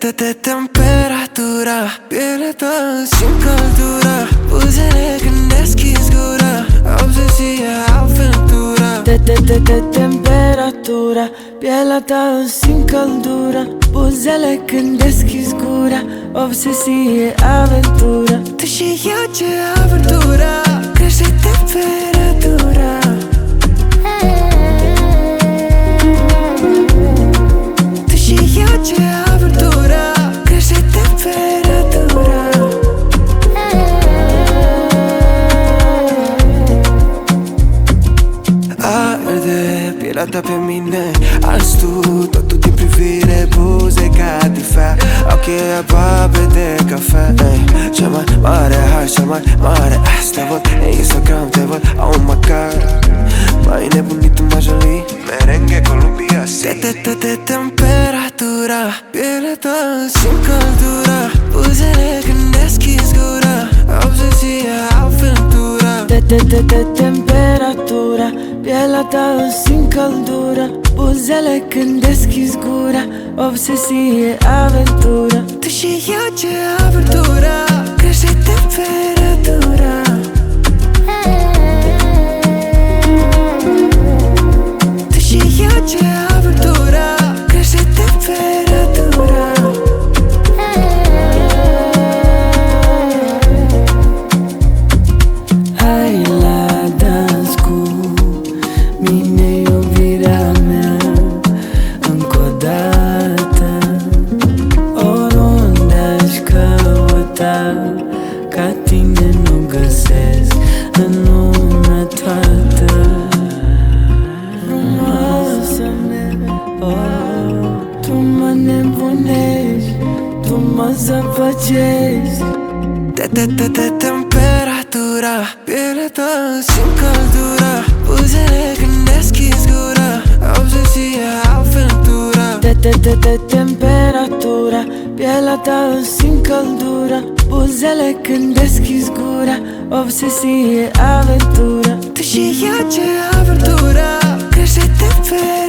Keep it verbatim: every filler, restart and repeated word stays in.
de temperatura, pielea ta simt căldura, buzele când deschizi gura, obsesia, aventura. De, de, de, de temperatura, pielea ta simt căldura, buzele când deschizi gura, obsesie, aventura. Tu și eu, ce aventura, crește temperatura. Tu și eu, ce aventura, crește temperatura. Arde pielea ta pe mine, alzi tu totul din privire, buze ca tifea, ochii aproape de cafea. Ei, cea mai mare har, cea mai mare azi te văd, în Instagram te văd, oh my god. M-ai nebunit în Majoli, merengue, Columbia, si. De, de, de temperatura, pielea ta simt căldura, buzele când deschizi gura, obsesia, aventura. De, de, de, de temperatura, pielea ta simt căldura, buzele când deschizi gura, obsesie, aventura. Tu și eu, ce aventura, crește temperatura. Tu și eu, ce aventura, crește temperatura. Hai la dans cu mine, iubirea mea, încă o dată. Oriunde aș căuta, ca tine nu găsesc în lumea toată. Frumoasă mea, oh, tu mă nebunești, tu mă zăpăcești. De, de, de, de temperatura, pielea ta simt căldura, buzele când deschizi gura, obsesia, aventura. De, de, de, de temperatura, pielea ta simt căldura, buzele când deschizi gura, obsesie, aventura. Tu și eu, ce aventura, crește temperatura.